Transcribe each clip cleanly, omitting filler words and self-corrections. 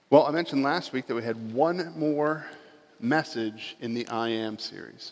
Well, I mentioned last week that we had one more message in the I Am series.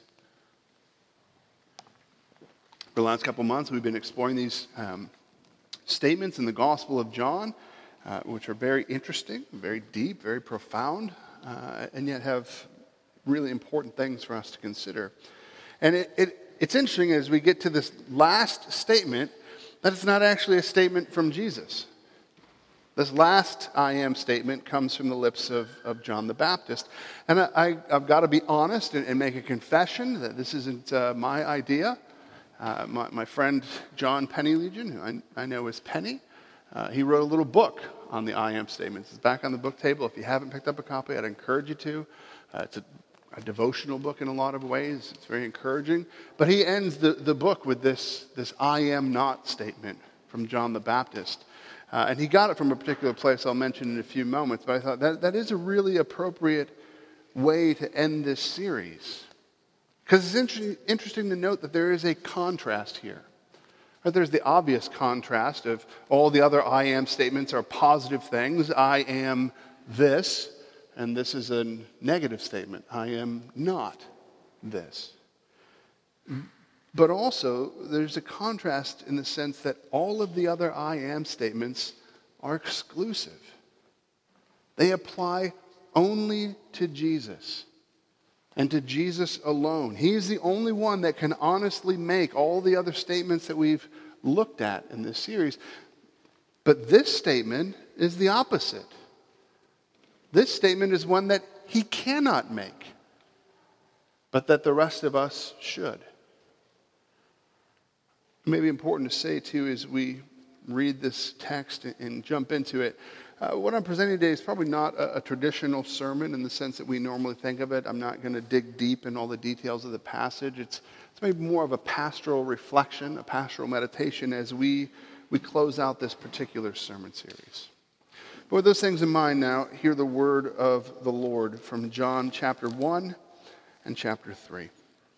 For the last couple months, we've been exploring these statements in the Gospel of John, which are very interesting, very deep, very profound, and yet have really important things for us to consider. And it's interesting as we get to this last statement that it's not actually a statement from Jesus. This last I am statement comes from the lips of John the Baptist. And I've got to be honest and make a confession that this isn't my idea. My friend John Pennylegion, who I know as Penny, he wrote a little book on the I am statements. It's back on the book table. If you haven't picked up a copy, I'd encourage you to. It's a devotional book in a lot of ways. It's very encouraging. But he ends the book with this I am not statement from John the Baptist. And he got it from a particular place I'll mention in a few moments, but I thought that is a really appropriate way to end this series. Because it's interesting to note that there is a contrast here. There's the obvious contrast of all the other I am statements are positive things. I am this, and this is a negative statement. I am not this. But also, there's a contrast in the sense that all of the other I am statements are exclusive. They apply only to Jesus and to Jesus alone. He's the only one that can honestly make all the other statements that we've looked at in this series. But this statement is the opposite. This statement is one that he cannot make, but that the rest of us should. It may be important to say, too, as we read this text and jump into it, what I'm presenting today is probably not a traditional sermon in the sense that we normally think of it. I'm not going to dig deep in all the details of the passage. It's maybe more of a pastoral reflection, a pastoral meditation as we close out this particular sermon series. But with those things in mind now, hear the word of the Lord from John chapter 1 and chapter 3.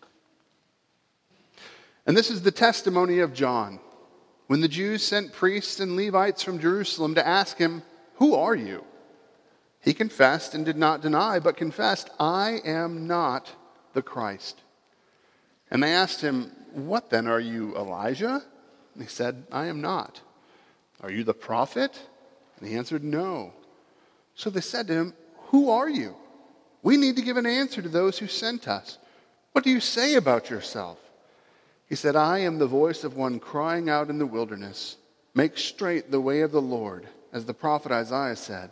And this is the testimony of John. When the Jews sent priests and Levites from Jerusalem to ask him, "Who are you?" He confessed and did not deny, but confessed, "I am not the Christ." And they asked him, "What then, are you Elijah?" And he said, "I am not." "Are you the prophet?" And he answered, "No." So they said to him, "Who are you? We need to give an answer to those who sent us. What do you say about yourself?" He said, "I am the voice of one crying out in the wilderness, 'Make straight the way of the Lord,' as the prophet Isaiah said."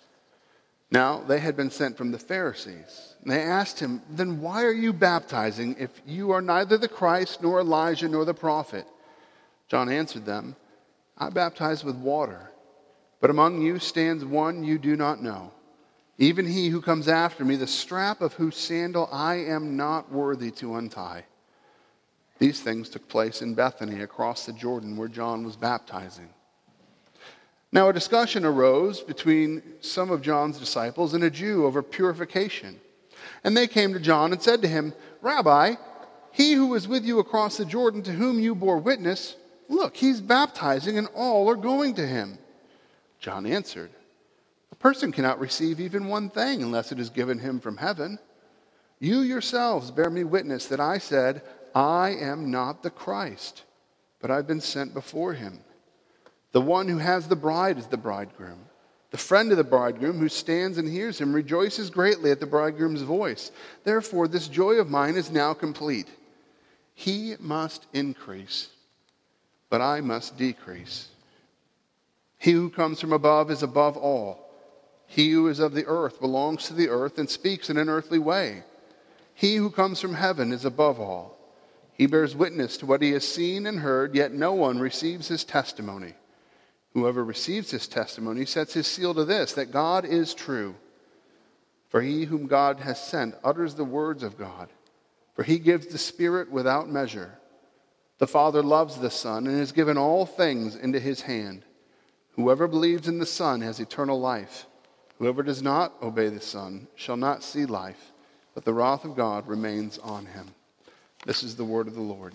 Now they had been sent from the Pharisees. And they asked him, "Then why are you baptizing if you are neither the Christ, nor Elijah, nor the prophet?" John answered them, "I baptize with water, but among you stands one you do not know, even he who comes after me, the strap of whose sandal I am not worthy to untie." These things took place in Bethany across the Jordan where John was baptizing. Now a discussion arose between some of John's disciples and a Jew over purification. And they came to John and said to him, "Rabbi, he who was with you across the Jordan, to whom you bore witness, look, he's baptizing and all are going to him." John answered, "A person cannot receive even one thing unless it is given him from heaven. You yourselves bear me witness that I said, 'I am not the Christ, but I've been sent before him.' The one who has the bride is the bridegroom. The friend of the bridegroom who stands and hears him rejoices greatly at the bridegroom's voice. Therefore, this joy of mine is now complete. He must increase, but I must decrease. He who comes from above is above all. He who is of the earth belongs to the earth and speaks in an earthly way. He who comes from heaven is above all. He bears witness to what he has seen and heard, yet no one receives his testimony. Whoever receives his testimony sets his seal to this, that God is true. For he whom God has sent utters the words of God. For he gives the Spirit without measure. The Father loves the Son and has given all things into his hand. Whoever believes in the Son has eternal life. Whoever does not obey the Son shall not see life, but the wrath of God remains on him." This is the word of the Lord.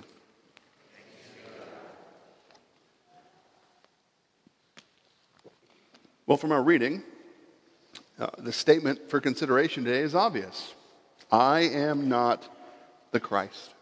Well, from our reading, The statement for consideration today is obvious. I am not the Christ.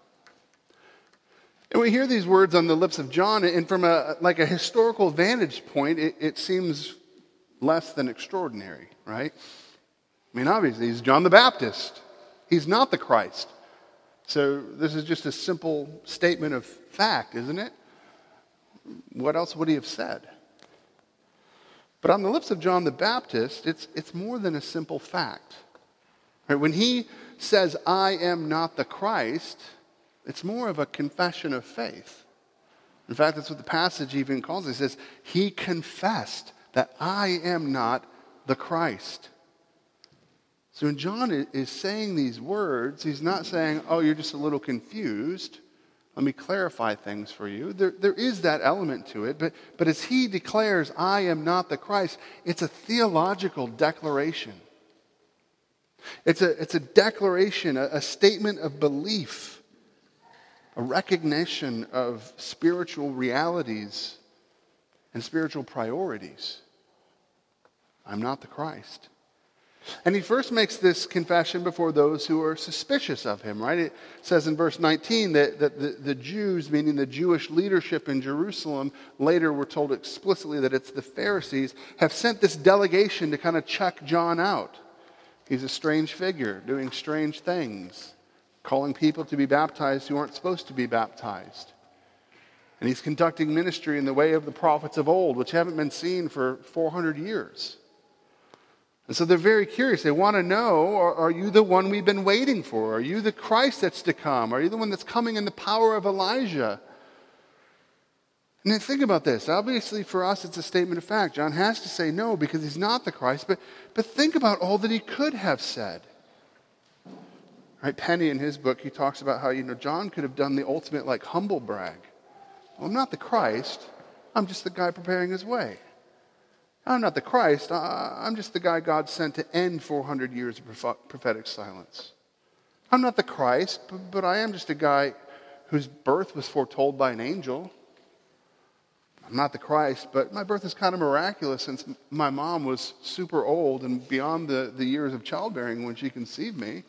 And we hear these words on the lips of John, and from a historical vantage point, it seems less than extraordinary, right? I mean, obviously, he's John the Baptist. He's not the Christ. So this is just a simple statement of fact, isn't it? What else would he have said? But on the lips of John the Baptist, it's more than a simple fact. Right? When he says, I am not the Christ, it's more of a confession of faith. In fact, that's what the passage even calls it. It says, he confessed that I am not the Christ. So when John is saying these words, he's not saying, oh, you're just a little confused. Let me clarify things for you. There is that element to it, but as he declares, I am not the Christ, it's a theological declaration. It's a declaration, a statement of belief, a recognition of spiritual realities and spiritual priorities. I'm not the Christ. And he first makes this confession before those who are suspicious of him, right? It says in verse 19 that the Jews, meaning the Jewish leadership in Jerusalem, later we're told explicitly that it's the Pharisees, have sent this delegation to kind of check John out. He's a strange figure, doing strange things, calling people to be baptized who aren't supposed to be baptized. And he's conducting ministry in the way of the prophets of old, which haven't been seen for 400 years. And so they're very curious. They want to know, are you the one we've been waiting for? Are you the Christ that's to come? Are you the one that's coming in the power of Elijah? And then think about this. Obviously, for us, it's a statement of fact. John has to say no because he's not the Christ. But think about all that he could have said. Right? Penny, in his book, he talks about how John could have done the ultimate humble brag. Well, I'm not the Christ. I'm just the guy preparing his way. I'm not the Christ. I'm just the guy God sent to end 400 years of prophetic silence. I'm not the Christ, but I am just a guy whose birth was foretold by an angel. I'm not the Christ, but my birth is kind of miraculous since my mom was super old and beyond the years of childbearing when she conceived me.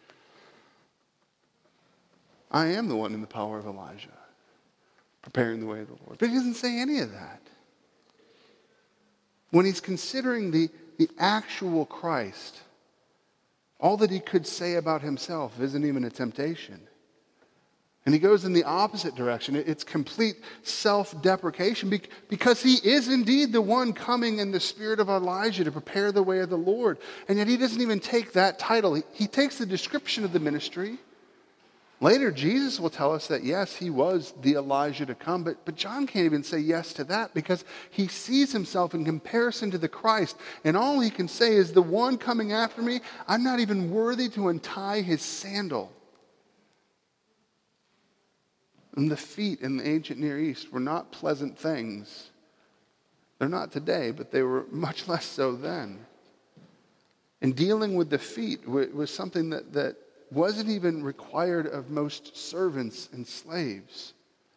I am the one in the power of Elijah, preparing the way of the Lord. But he doesn't say any of that. When he's considering the actual Christ, all that he could say about himself isn't even a temptation. And he goes in the opposite direction. It's complete self-deprecation because he is indeed the one coming in the spirit of Elijah to prepare the way of the Lord. And yet he doesn't even take that title. He takes the description of the ministry. Later, Jesus will tell us that, yes, he was the Elijah to come, but John can't even say yes to that because he sees himself in comparison to the Christ, and all he can say is, the one coming after me, I'm not even worthy to untie his sandal. And the feet in the ancient Near East were not pleasant things. They're not today, but they were much less so then. And dealing with the feet was something that wasn't even required of most servants and slaves.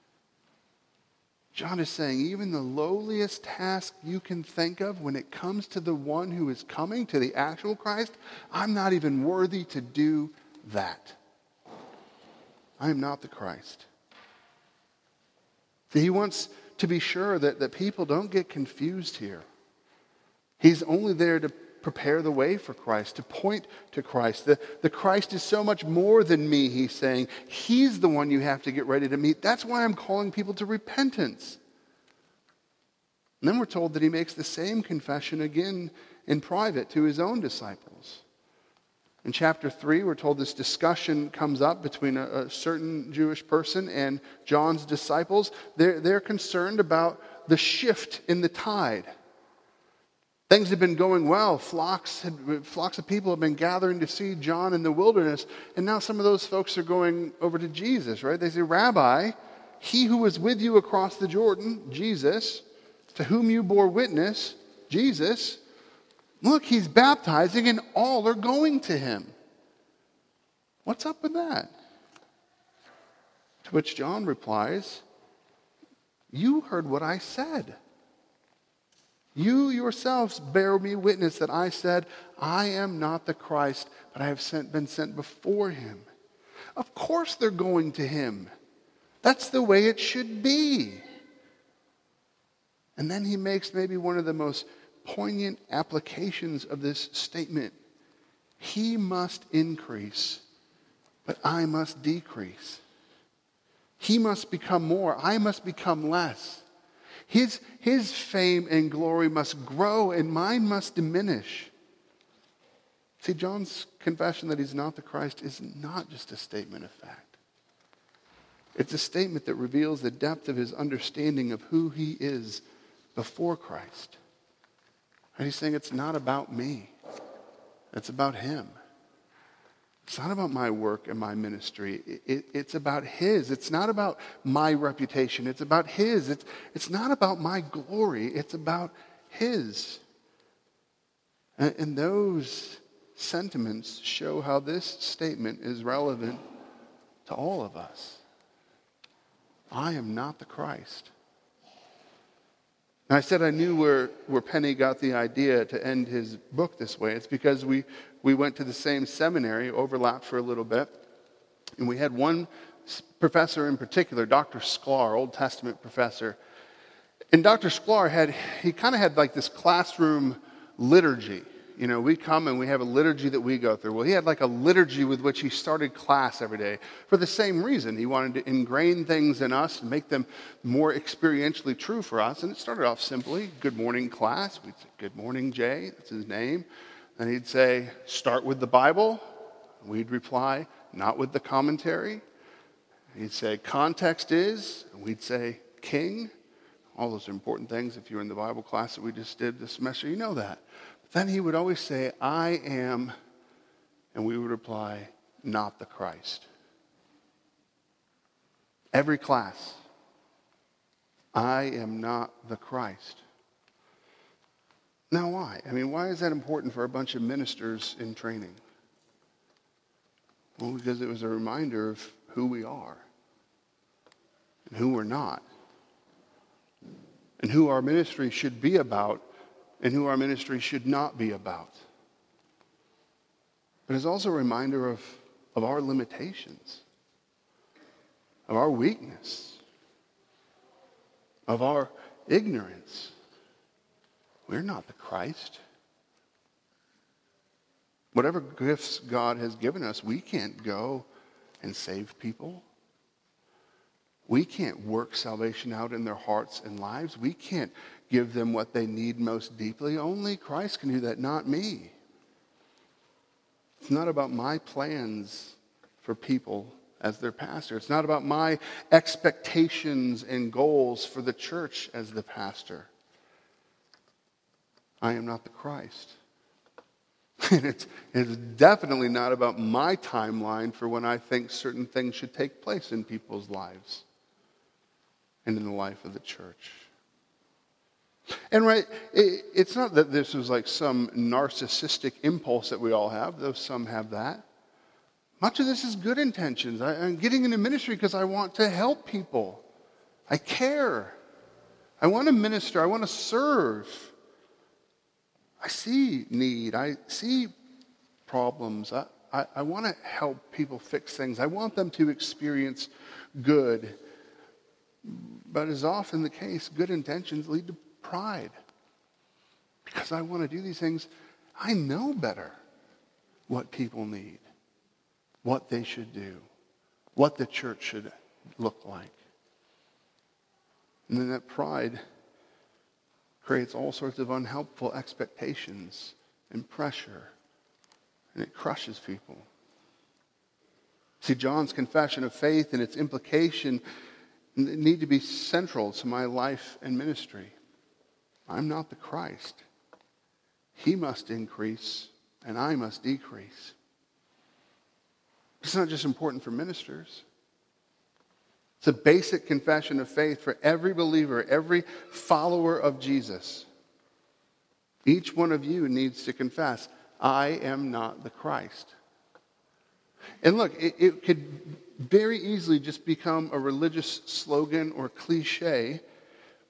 John is saying even the lowliest task you can think of when it comes to the one who is coming, to the actual Christ, I'm not even worthy to do that. I am not the Christ. So he wants to be sure that people don't get confused here. He's only there to prepare the way for Christ, to point to Christ. The Christ is so much more than me, he's saying. He's the one you have to get ready to meet. That's why I'm calling people to repentance. And then we're told that he makes the same confession again in private to his own disciples. In chapter 3, we're told this discussion comes up between a certain Jewish person and John's disciples. They're concerned about the shift in the tide. Things had been going well. Flocks of people have been gathering to see John in the wilderness. And now some of those folks are going over to Jesus, right? They say, Rabbi, he who was with you across the Jordan, Jesus, to whom you bore witness, Jesus, look, he's baptizing and all are going to him. What's up with that? To which John replies, you heard what I said. You yourselves bear me witness that I said, I am not the Christ, but I have been sent before him. Of course they're going to him. That's the way it should be. And then he makes maybe one of the most poignant applications of this statement. He must increase, but I must decrease. He must become more, I must become less. His fame and glory must grow and mine must diminish. See, John's confession that he's not the Christ is not just a statement of fact. It's a statement that reveals the depth of his understanding of who he is before Christ. And he's saying it's not about me. It's about him. It's not about my work and my ministry. It's about his. It's not about my reputation. It's about his. It's not about my glory. It's about his. And those sentiments show how this statement is relevant to all of us. I am not the Christ. And I said I knew where Penny got the idea to end his book this way. It's because we went to the same seminary, overlapped for a little bit, and we had one professor in particular, Dr. Sklar, Old Testament professor. And Dr. Sklar he kind of had like this classroom liturgy. You know, we come and we have a liturgy that we go through. Well, he had like a liturgy with which he started class every day for the same reason. He wanted to ingrain things in us and make them more experientially true for us. And it started off simply, good morning, class. We'd say, good morning, Jay. That's his name. And he'd say, start with the Bible. We'd reply, not with the commentary. He'd say, context is. And we'd say, king. All those are important things. If you're in the Bible class that we just did this semester, you know that. Then he would always say, I am, and we would reply, not the Christ. Every class, I am not the Christ. Now why? I mean, why is that important for a bunch of ministers in training? Well, because it was a reminder of who we are and who we're not, and who our ministry should be about and who our ministry should not be about. But it's also a reminder of our limitations, of our weakness, of our ignorance. We're not the Christ. Whatever gifts God has given us, we can't go and save people. We can't work salvation out in their hearts and lives. We can't give them what they need most deeply. Only Christ can do that, not me. It's not about my plans for people as their pastor. It's not about my expectations and goals for the church as the pastor. I am not the Christ. And it's definitely not about my timeline for when I think certain things should take place in people's lives and in the life of the church. And right, it's not that this is like some narcissistic impulse that we all have, though some have that. Much of this is good intentions. I'm getting into ministry because I want to help people. I care. I want to minister. I want to serve. I see need. I see problems. I want to help people fix things. I want them to experience good. But as often the case, good intentions lead to pride. Because I want to do these things, I know better what people need, what they should do, what the church should look like. And then that pride creates all sorts of unhelpful expectations and pressure, and it crushes people. See, John's confession of faith and its implication need to be central to my life and ministry. I'm not the Christ. He must increase, and I must decrease. It's not just important for ministers. It's a basic confession of faith for every believer, every follower of Jesus. Each one of you needs to confess, I am not the Christ. And look, it could very easily just become a religious slogan or cliche,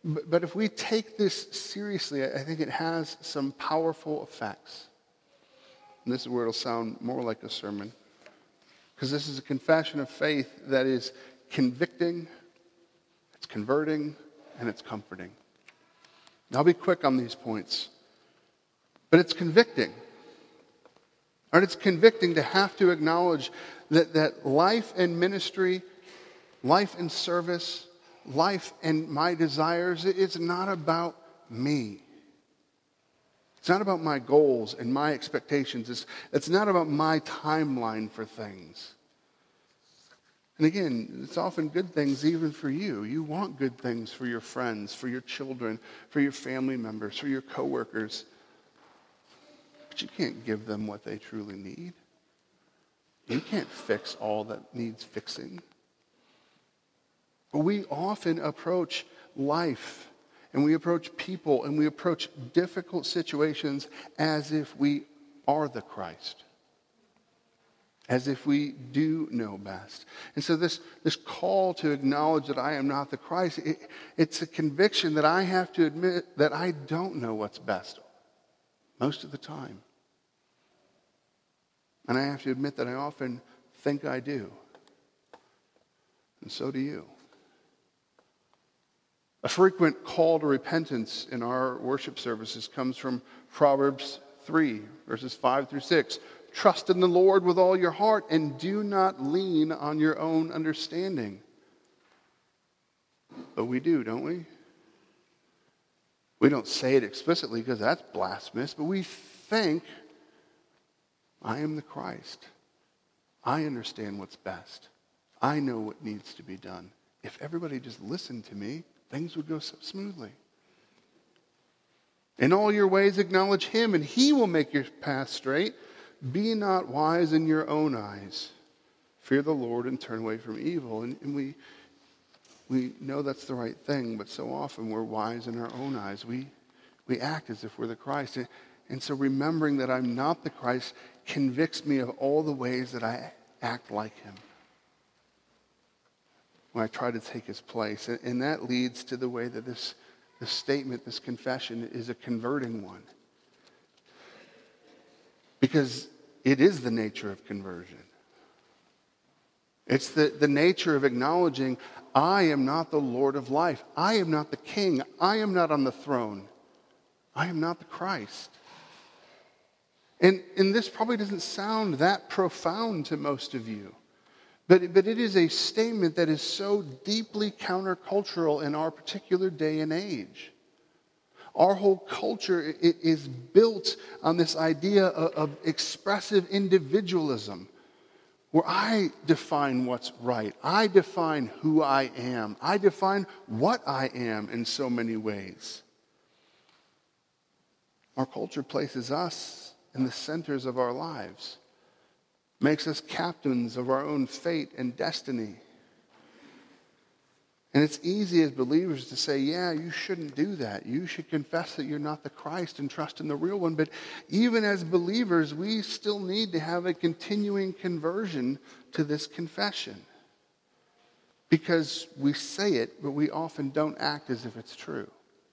But if we take this seriously, I think it has some powerful effects. And this is where it'll sound more like a sermon. Because this is a confession of faith that is convicting, it's converting, and it's comforting. And I'll be quick on these points. But it's convicting. All right, it's convicting to have to acknowledge that life and ministry, life and service, life and my desires, it's not about me. It's not about my goals and my expectations. It's not about my timeline for things. And again, it's often good things even for you. You want good things for your friends, for your children, for your family members, for your coworkers. But you can't give them what they truly need. You can't fix all that needs fixing. But we often approach life, and we approach people, and we approach difficult situations as if we are the Christ. As if we do know best. And so this call to acknowledge that I am not the Christ, it's a conviction that I have to admit that I don't know what's best most of the time. And I have to admit that I often think I do. And so do you. A frequent call to repentance in our worship services comes from Proverbs 3, verses 5 through 6. Trust in the Lord with all your heart and do not lean on your own understanding. But we do, don't we? We don't say it explicitly because that's blasphemous, but we think, I am the Christ. I understand what's best. I know what needs to be done. If everybody just listened to me, things would go so smoothly. In all your ways acknowledge him, and he will make your path straight. Be not wise in your own eyes. Fear the Lord and turn away from evil. And we know that's the right thing, but so often we're wise in our own eyes. We act as if we're the Christ. And so remembering that I'm not the Christ convicts me of all the ways that I act like him. When I try to take his place. And that leads to the way that this statement, this confession, is a converting one. Because it is the nature of conversion. It's the nature of acknowledging, I am not the Lord of life. I am not the King. I am not on the throne. I am not the Christ. And this probably doesn't sound that profound to most of you. But it is a statement that is so deeply countercultural in our particular day and age. Our whole culture is built on this idea of expressive individualism, where I define what's right. I define who I am. I define what I am in so many ways. Our culture places us in the centers of our lives, makes us captains of our own fate and destiny. And it's easy as believers to say, yeah, you shouldn't do that. You should confess that you're not the Christ and trust in the real one. But even as believers, we still need to have a continuing conversion to this confession. Because we say it, but we often don't act as if it's true.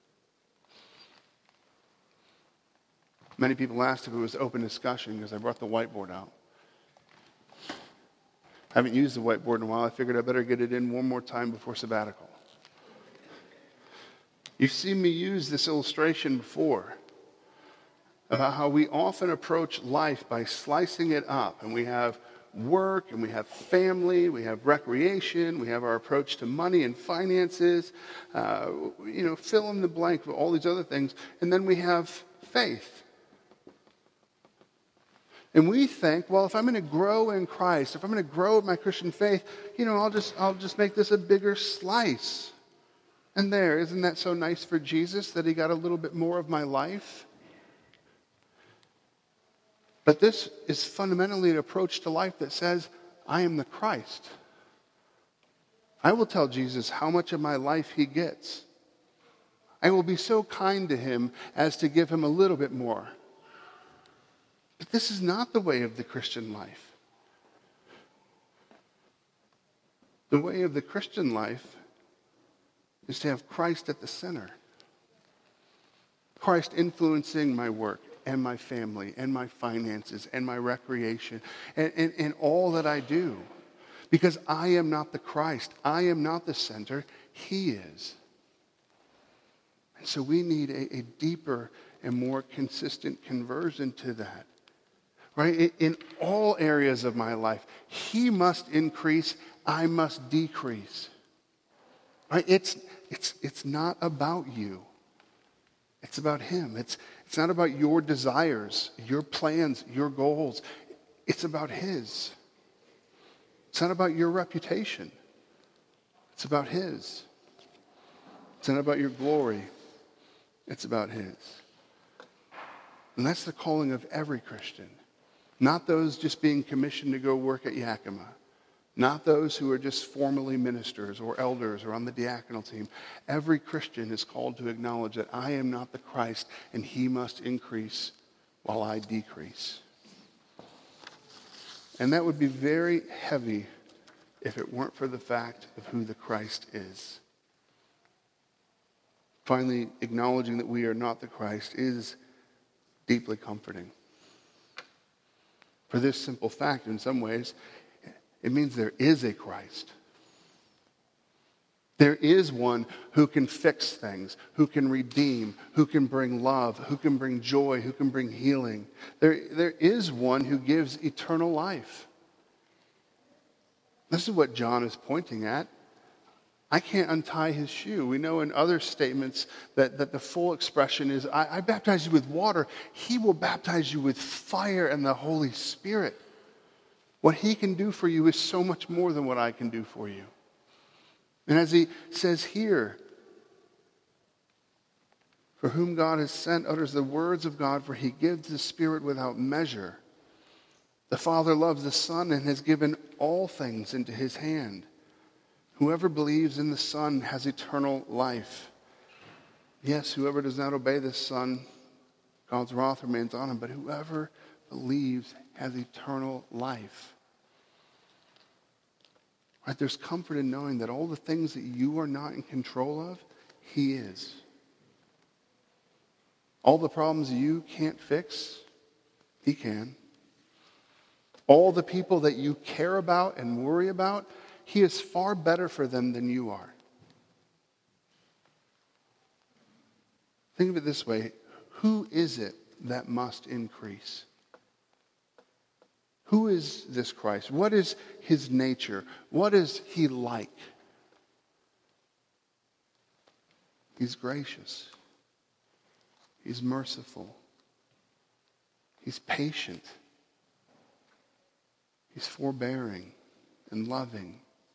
Many people asked if it was open discussion because I brought the whiteboard out. I haven't used the whiteboard in a while. I figured I better get it in one more time before sabbatical. You've seen me use this illustration before about how we often approach life by slicing it up. And we have work, and we have family, we have recreation, we have our approach to money and finances, fill in the blank with all these other things. And then we have faith. And we think, well, if I'm going to grow in Christ, if I'm going to grow in my Christian faith, I'll just make this a bigger slice. And isn't that so nice for Jesus that he got a little bit more of my life? But this is fundamentally an approach to life that says, I am the Christ. I will tell Jesus how much of my life he gets. I will be so kind to him as to give him a little bit more. But this is not the way of the Christian life. The way of the Christian life is to have Christ at the center. Christ influencing my work and my family and my finances and my recreation and all that I do. Because I am not the Christ. I am not the center. He is. And so we need a deeper and more consistent conversion to that. Right? In all areas of my life, He must increase, I must decrease. Right? It's not about you. It's about Him. It's not about your desires, your plans, your goals. It's about His. It's not about your reputation. It's about His. It's not about your glory. It's about His. And that's the calling of every Christian. Not those just being commissioned to go work at Yakima. Not those who are just formally ministers or elders or on the diaconal team. Every Christian is called to acknowledge that I am not the Christ and He must increase while I decrease. And that would be very heavy if it weren't for the fact of who the Christ is. Finally, acknowledging that we are not the Christ is deeply comforting. For this simple fact, in some ways, it means there is a Christ. There is one who can fix things, who can redeem, who can bring love, who can bring joy, who can bring healing. There is one who gives eternal life. This is what John is pointing at. I can't untie his shoe. We know in other statements that the full expression is, I baptize you with water. He will baptize you with fire and the Holy Spirit. What He can do for you is so much more than what I can do for you. And as he says here, for whom God has sent utters the words of God, for He gives the Spirit without measure. The Father loves the Son and has given all things into His hand. Whoever believes in the Son has eternal life. Yes, whoever does not obey the Son, God's wrath remains on him, but whoever believes has eternal life. Right? There's comfort in knowing that all the things that you are not in control of, He is. All the problems you can't fix, He can. All the people that you care about and worry about, He is far better for them than you are. Think of it this way. Who is it that must increase? Who is this Christ? What is His nature? What is He like? He's gracious. He's merciful. He's patient. He's forbearing and loving.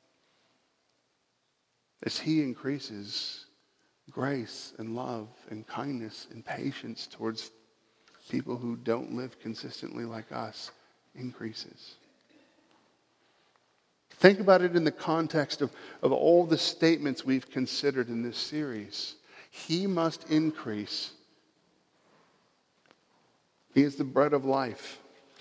As He increases, grace and love and kindness and patience towards people who don't live consistently like us increases. Think about it in the context of all the statements we've considered in this series. He must increase. He is the bread of life.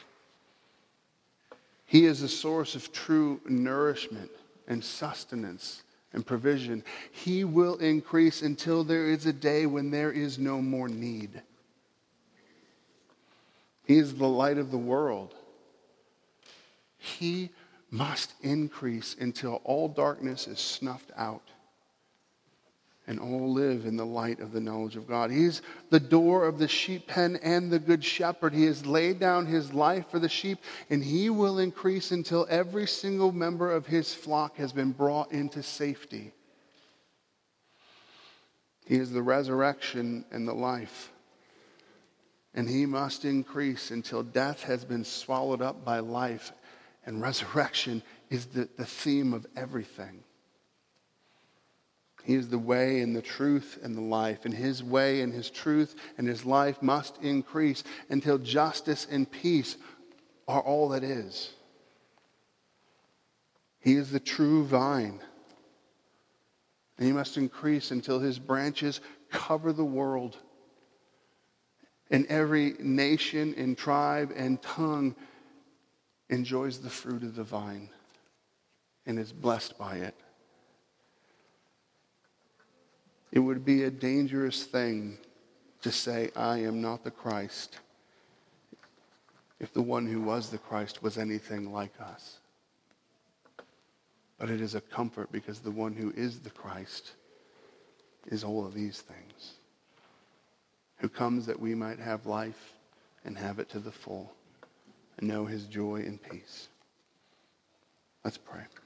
He is the source of true nourishment and sustenance and provision. He will increase until there is a day when there is no more need. He is the light of the world. He must increase until all darkness is snuffed out and all live in the light of the knowledge of God. He's the door of the sheep pen and the good shepherd. He has laid down His life for the sheep, and He will increase until every single member of His flock has been brought into safety. He is the resurrection and the life. And He must increase until death has been swallowed up by life. And resurrection is the theme of everything. He is the way and the truth and the life. And His way and His truth and His life must increase until justice and peace are all that is. He is the true vine. And He must increase until His branches cover the world. And every nation and tribe and tongue enjoys the fruit of the vine and is blessed by it. It would be a dangerous thing to say, I am not the Christ, if the one who was the Christ was anything like us. But it is a comfort because the one who is the Christ is all of these things, who comes that we might have life and have it to the full and know his joy and peace. Let's pray.